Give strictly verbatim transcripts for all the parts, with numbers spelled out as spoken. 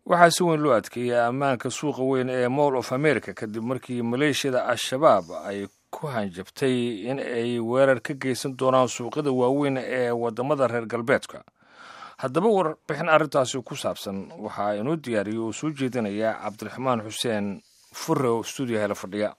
waxaa si weyn loo adkeeyay ammaanka suuqa weyn ee Mall of America kadib markii maleeshiyada al-shabaab ay ku hanjabtay in ay weerar ka geysan doonaan suuqyada waaweyn ee wadamada reer galbeedka. haddaba warbixin arrintaasi ku saabsan waxaa inoo diyaariyay oo soo jeedinaya cabdiraxmaan xuseen furre oo stuudiyo hela fadhiya.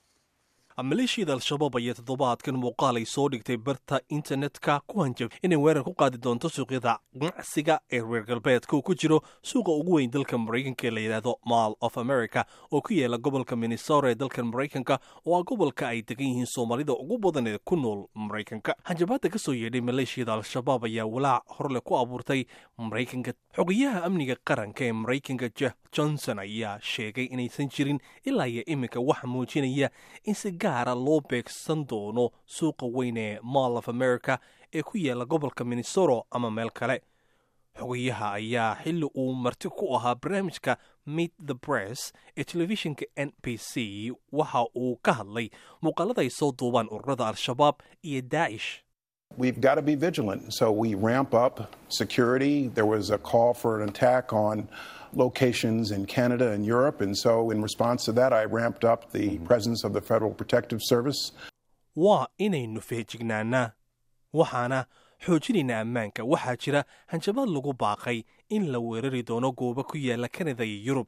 maleeshiyada al-shabaab ayaa toddobaadkan muuqaal ay soo dhigtay barta internetka ku hanjab inay weerar ku qaadi doonto suuqyada ganacsiga ee reer galbeedka uu ku jiro suuqa ugu weyn dalka maraykanka ee la yidhaahdo Mall of America oo ku yaala gobolka Minnesota ee dalka maraykanka oo ah gobolka ay degan yihiin Soomaalida ugu badan ee ku nool maraykanka. hanjabaadda ka soo yeedhay maleeshiyada al-shabaab ayaa walaac horle ku abuurtay maraykanka. xogayaha amniga qaranka ee maraykanka Jeff Johnson ayaa sheegay inaysan jirin ilaa iyo iminka wax muujinaya in si gaara loo beegsan doono suuqa weyn ee Mall of America ee ku yaala gobolka Minnesota ama meel kale. xogayaha ayaa xilli uu marti ku ahaa barnaamijka Meet the Press ee telefishinka N B C waxa uu ka hadlay muuqaalada ay soo duubaan ururada al-shabaab iyo Daesh. We've got to be vigilant, so we ramp up security. There was a call for an attack on locations in Canada and Europe, and so in response to that I ramped up the presence of the Federal Protective Service. waa inaynu feejignaanaa waxaana xoojinaynaa ammaanka. waxaa jira hanjabaad lagu baaqay in la weerari doono goobo ku yaala Canada iyo Yurub.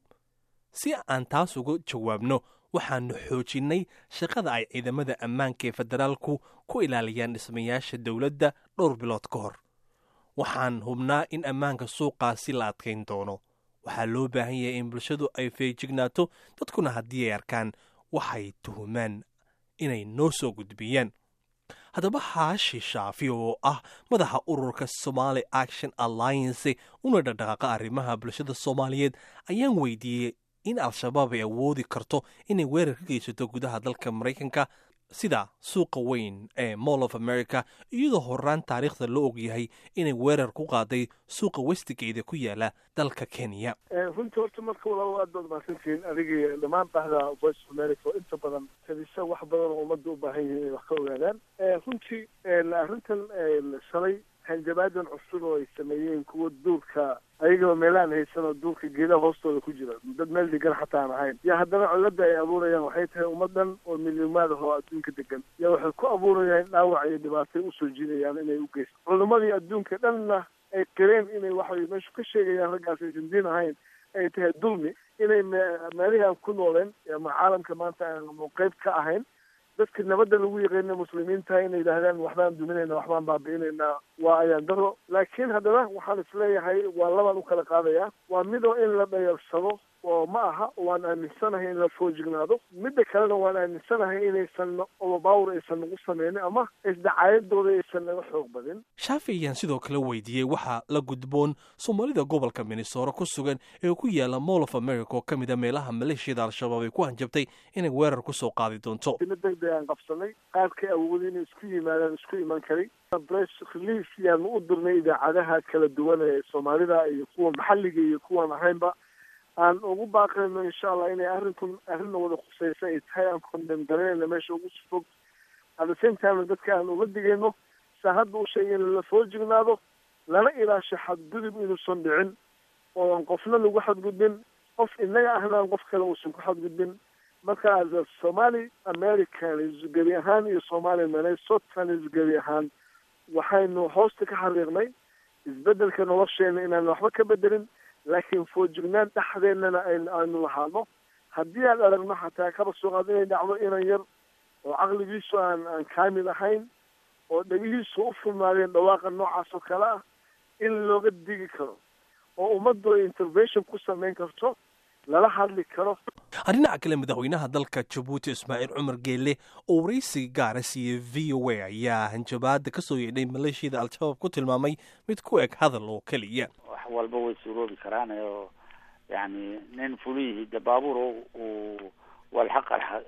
si aan taas uga jawaabno waxaanu xoojinnay shaqada ay ciidamada ammaanka ee federaalku ku ilaaliyaan dhismayaasha dowladda dhowr bilood ka hor. waxaan hubnaa in ammaanka suuqaasi la adkayn doono. waxaa loo baahan yahay in bulshadu ay feejignaato, dadkuna haddii ay arkaan waxay tuhumaan inay noo soo gudbiyaan. haddaba xaashi shaafi oo ah madaxa ururka Somali Action Alliance una dhaqdhaqaaqa arrimaha bulshada Soomaaliyeed ayaan weydiiyey in al-shabaab ay awoodi karto inay weerar ka geysato gudaha dalka maraykanka sida suuqa weyn ee Mall of America, iyadoo horaan taariikhda loo ogyahay inay weerar ku qaaday suuqa Westgate ku yaala dalka Kenya. runtii horta marka walaal aad baad mahadsantihiin adigii dhammaan bahda Voice of America oo inta badan kadisa wax badan oo ummadda u baahan yihiin inay wax ka ogaadaan. runtii arrintan shalay hanjabaadan cusub oo ay sameeyeen kuwa duurka ayagoo meelaan haysan oo duurka geedaha hoostooda ku jira dad meel degan xataa aan ahayn yaa haddana cillada ay abuurayaan waxay tahay ummadan oo milyomaad ah oo adduunka degan yaa waxay ku abuurayaan dhaawac iyo dhibaatay usoo jiidayaan inay u geysto culimadii adduunka dhanna ay qireen inay waxay meeshu ka sheegayaan raggaas aysan diin ahayn ay tahay dulmi inay meelihii aan ku nooleen ama caalamka maanta aan qayb ka ahayn dadka nabadda lagu yaqaana muslimiinta inay yidhaahdaan waxbaan duminayna waxbaan baabi'inaynaa waa ayaan daro. laakiin haddana waxaan isleeyahay waa labaan u kala qaadayaa. waa midoo in la dhayarsado oo ma aha waan aaminsanahay in la foojignaado. midda kalena waan aaminsanahay inaysan overpower aysan nagu sameynin ama isdacaayadooda aysan naga xoog badin. shaafi ayaan sidoo kale weydiiyey waxaa la gudboon Soomaalida gobolka Minnesota ku sugan ee ku yaala Mall of America oo ka mid a meelaha maleeshiyada al-shabaab ay ku hanjabtay inay weerar ku soo qaadi doonto. aan qabsanay qaabkay awood inay isku yimaadaan isku iman karay press release yaan u dirnay idaacadaha kala duwan ee Soomaalida iyo kuwa maxalliga iyo kuwa ahaynba aan ugu baaqayno insha Allah inay arrintan arrin wada khusaysa ay tahay aan condemn gareeyna meesha ugu fog at the same time dadka aan uga digayno saahad u sheegay in la foojignaado lana ilaasho xadgudub inuusan dhicin oo aan qofna lagu xadgudbin qof inaga ahna qof kale uusan ku xadgudbin. marka Somali Americans gebi ahaan iyo Somali Minnesotans gebi ahaan waxaynu hoosta ka xariiqnay isbedelka nolosheena inaan waxba ka bedelin laakiin foojignaan dhaxdeennana aynu lahaano. haddii aan aragno xataa kaba soo qaad inay dhacdo inan yar oo caqligiisu aan aan kaamil ahayn oo dhagihiisu u furnaadeen dhawaaqa noocaas oo kale ah in looga digi karo oo ummaddu ay intervention ku samayn karto lala hadli karo. dhinaca kale madaxweynaha dalka Djibouti Ismaaciil Cumar Geelle oo waraysi gaara siiyey V O A ayaa hanjabaadda ka soo yeedhay maleeshiyada al-shabaab ku tilmaamay mid ku eg hadal oo keliya. wax walba way suuroobi karaan oo yani nin fulihii dabaabuur oo walxaq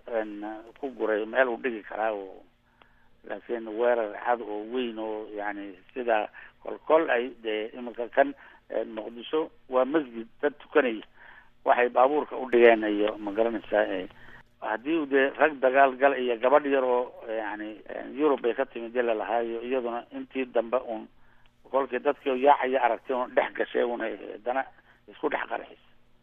ku guray meel u dhigi karaa oo laakiin weerar cad oo weyn oo yani sida kol kol ay de iminka kan Muqdisho waa masjid dad tukanaya waxay baabuurka u dhigeen iyo ma garanaysaa haddii uu dee rag dagaal gal iyo gabadh yar oo yani Yurub ay ka timid la lahaayo iyaduna intii dambe un kolkii dadkii yaacaya aragtay oo dhex gashay una dana isku dhex qarxis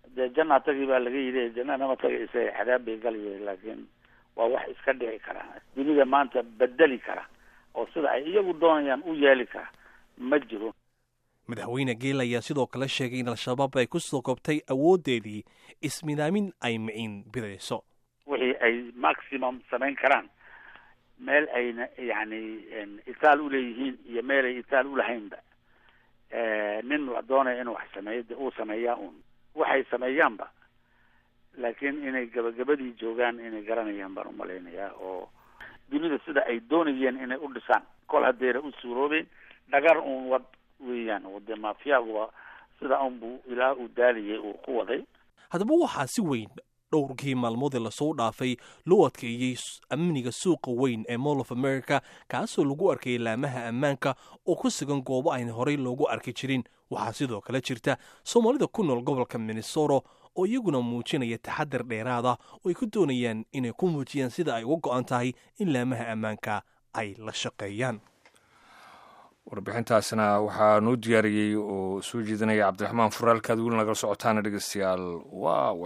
dee janna tagi baa laga yidhi, jannana ma tagaysa, cadaab bay galayay. Laakiin waa wax iska dhici kara, dunida maanta bedeli kara oo sida ay iyagu doonayaan u yeeli kara ma jiro. madaxweyne Geele ayaa sidoo kale sheegay in al-shabaab ay ku soo koobtay awooddeedii isminaamin ay miciin bidayso. wixii ay maximum samayn karaan meel ayna yacni itaal u leeyihiin iyo meel ay itaal u lahaynba, nin la doonaya inuu wax sameeyo dee uu sameeyaa uun waxay sameeyaanba. laakiin inay gabagabadii joogaan inay garanayaan baan umalaynayaa, oo dunida sida ay doonayeen inay u dhisaan kol hadeera u suuroobeen dhagar uun wad weeyaan. wade maafiyaguba sida unbuu ilaa uu daaliyay uu ku waday. haddaba waxaa si weyn dhowrkii maalmoodee lasoo dhaafay loo adkeeyey amniga suuqa weyn ee Mall of America, kaasoo lagu arkayay laamaha ammaanka oo ku sugan goobo aan horey loogu arki jirin. waxaa sidoo kale jirta Soomaalida ku nool gobolka Minnesota oo iyaguna muujinaya taxadar dheeraada oo ay ku doonayaan inay ku muujiyaan sida ay uga go'an tahay in laamaha ammaanka ay la shaqeeyaan. warbixintaasna waxaa noo diyaariyey oo soo jeedinaya Cabdiraxmaan Furaalkaad. weli nagala socotaana dhegeystayaal. waa